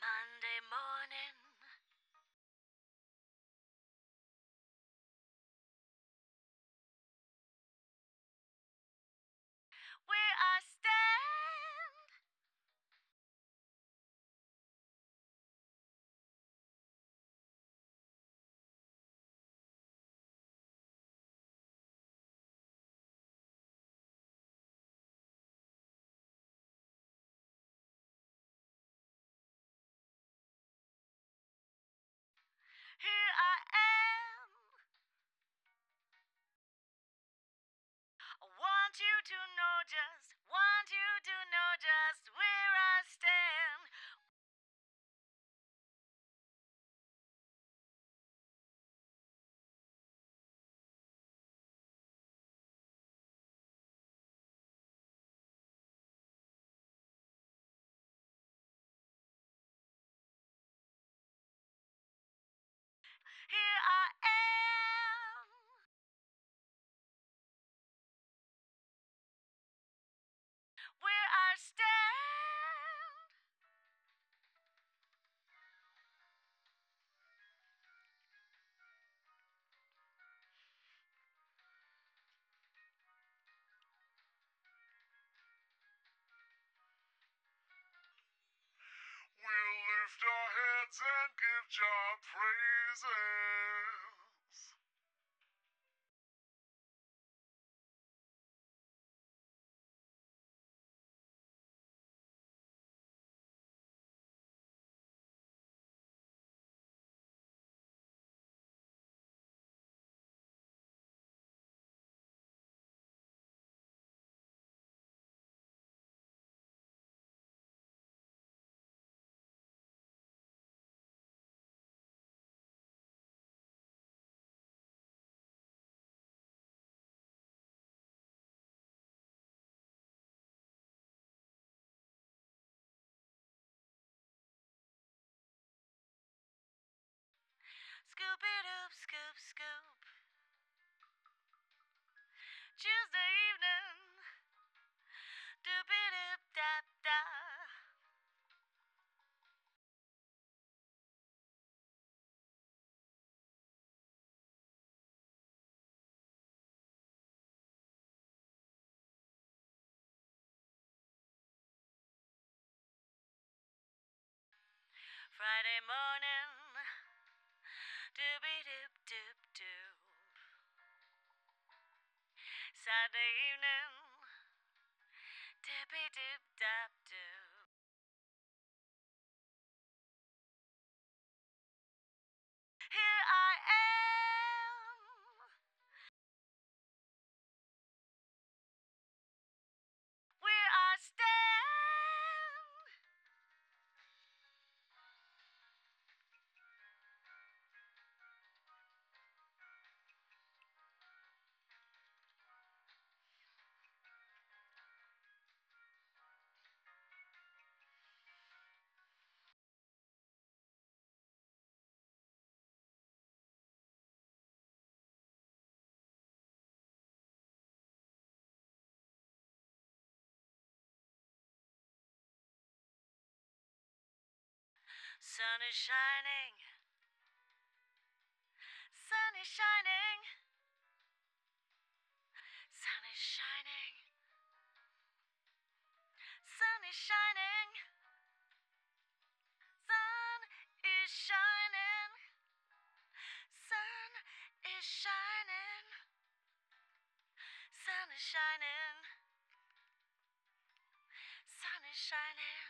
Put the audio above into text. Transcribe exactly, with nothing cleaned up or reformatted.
Monday morning. Where I stand. Here I am. I want you to know just, want you to know just where I stand. Here I am. Where I stand. We'll lift our heads and give Jah praises. Scoop it up, scoop, scoop. Tuesday evening. Doop-a-doop-dap-da. Friday morning. Doop-a-doop-doop-doop. Saturday evening. Doop-a-doop-dap-doop. Here I am. Where I stand. Sun is shining. Sun is shining. Sun is shining. Sun is shining. Sun is shining. Sun is shining. Sun is shining. Sun is shining.